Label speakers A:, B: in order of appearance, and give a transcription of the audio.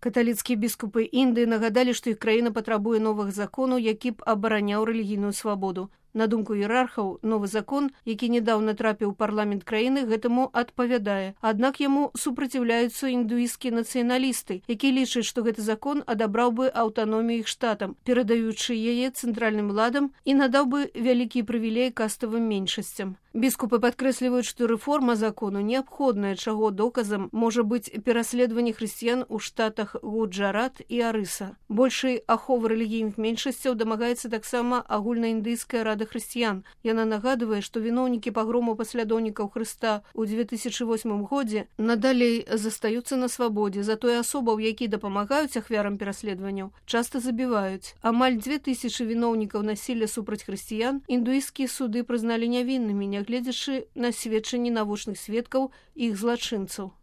A: Каталіцкія біскупы Індыі нагадалі, што іх краіна патрабуе новых законаў, які б абараняў рэлігійную свабоду. На думку іерархаў, новы закон, які нядаўна трапіў у парламент краіны, гэтаму адпавядае. Аднак яму супраціўляюцца індуісцкія нацыяналісты, які лічаць, што гэты закон адабраў бы аўтаномію іх штатам, перадаючы яе цэнтральным уладам і надаў бы вялікія прывілеі каставым меншасцям. Біскупы падкрэсліваюць, што рэформа закону неабходная, чаго доказам можа быць пераследаванне хрысціян у штатах Гуджарат і Арыса. Большай аховы рэлігійных меншасцяў дамагаецца таксама агульнаіндыйская рада хрысціян. Яна нагадвае, што віноўнікі пагрому паслядоўнікаў Хрыста ў 2008 годзе надалей застаюцца на свабодзе, затое асобаў, які дапамагаюць ахвярам пераследаванняў, часта забіваюць. Амаль 2000 віноўнікаў насілля супраць хрысціян індуісцкія суды прызналі нявіннымі, нягледзячы на сведчанні навочных сведкаў іх злачынцаў.